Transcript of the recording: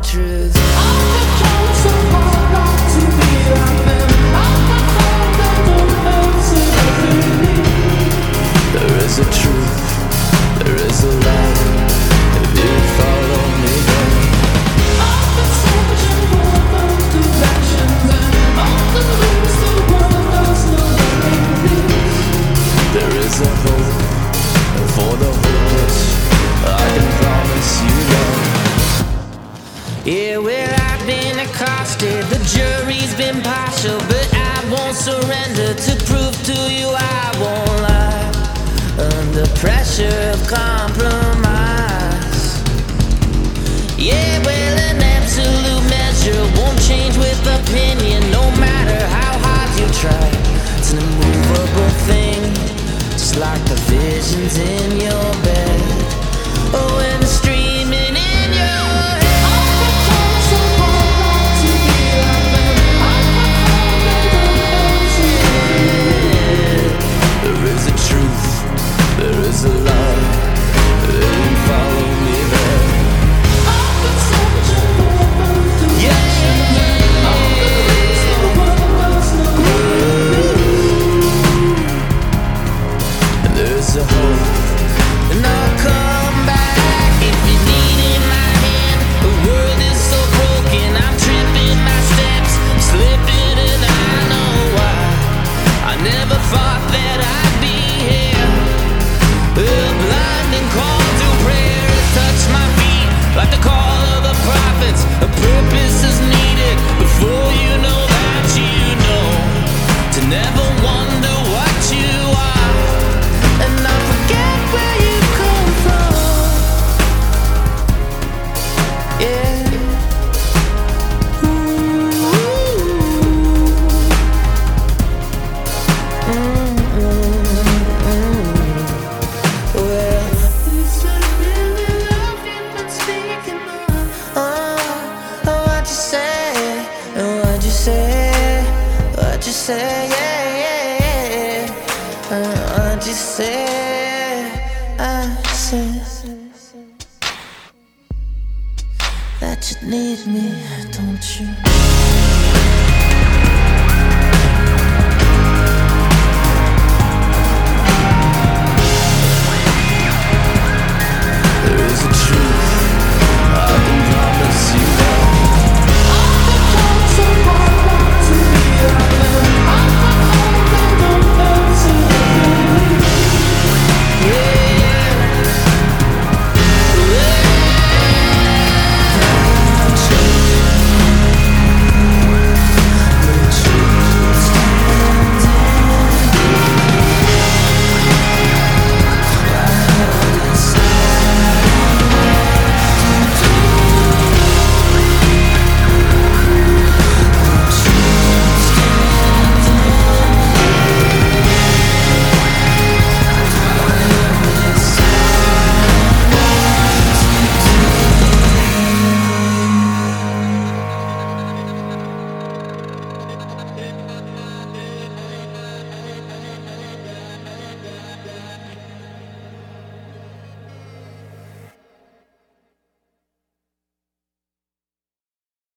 truth. There is a truth, there is a light. If you follow me then I've been searching for those directions, and all the ways the world does not let me. There is a hope for the hopeless, I can promise you that. Yeah, well, I've been accosted, the jury's been partial, but I won't surrender to prove to you I won't lie under pressure of compromise. Yeah, well, an absolute measure won't change with opinion, no matter how hard you try. It's an immovable thing, just like the visions in your bed. Oh, and the streaming in your head. There is a truth, there is a light. Then follow me there. I've been searching for those directions, and all the ways the world does not let me. And there's a hope, and I'll come back if you need in my hand. The world is so broken, I'm tripping my steps, slipping, and I know why. I never thought that I'd be here. A blinding call to prayer touched my feet like the call of the prophets. A purpose is needed before you know that you know. To never wonder what you are and not forget where you come from. Yeah. What'd you say, yeah, what'd you say? I said that you need me, don't you?